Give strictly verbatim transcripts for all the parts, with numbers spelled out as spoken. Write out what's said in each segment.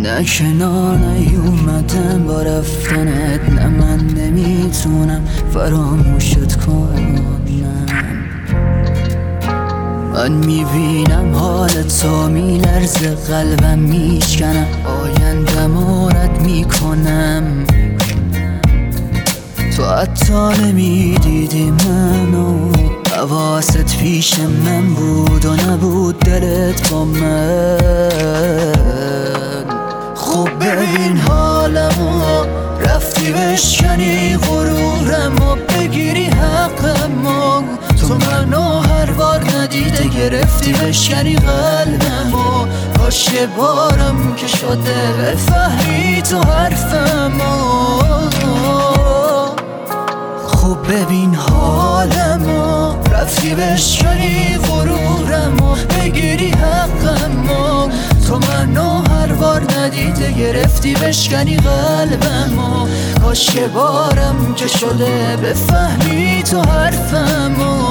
نه کنار نیومدم با رفتنت، نه من نمیتونم فراموشت کنم. من میبینم حالت تو میلرزه، قلبم میشکنم، آیندم رد میکنم. تو حتی نمیدیدی منو، حواست پیش من بود و نبود دلت با من. خب ببین حالمو، رفتی بشکنی غرورمو، بگیری حقمو. تو منو هر بار ندیده گرفتی بشکنی قلبمو. کاش یه بارم که شده بفهمی تو حرفمو. خب ببین حالمو، رفتی بشکنی غرورمو، بگیری حقمو. تو منو هر بار ندیده گرفتی بشکنی قلبمو. کاش یه بارم که شده بفهمی تو حرفمو.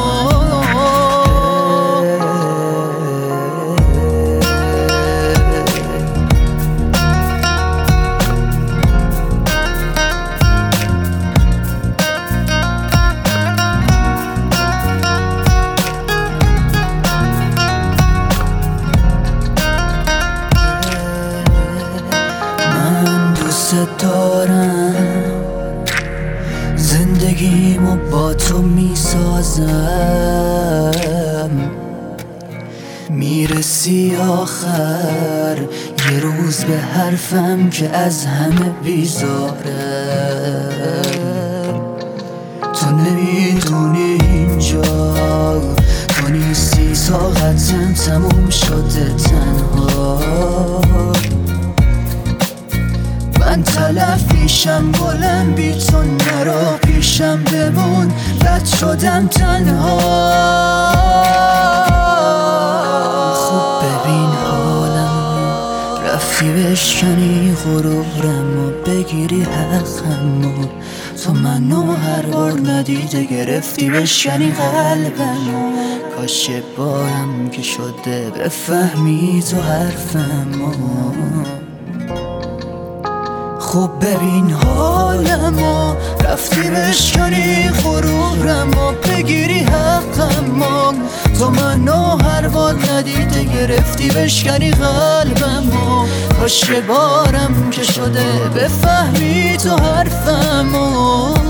دارم زندگیمو با تو میسازم، میرسی آخر یه روز به حرفم که از همه بیزارم. تو نمیدونی اینجا تو نیستی، طاقتم تموم شده تنها. من تلف میشم گلم بی تو، نرو پیشم بمون، رد شدم تنها. خوب ببین حالمو، رفتی بشکنی غرورمو، بگیری حقمو. تو منو هر بار ندیده گرفتی بشکنی قلبمو. کاش یه بارم که شده بفهمی تو حرفمو. خب ببین حالمو، رفتی بشکنی غرورمو، بگیری حقمو. تو منو هر بار ندیده گرفتی بشکنی قلبمو. کاش یه بارم که شده بفهمی تو حرفمو.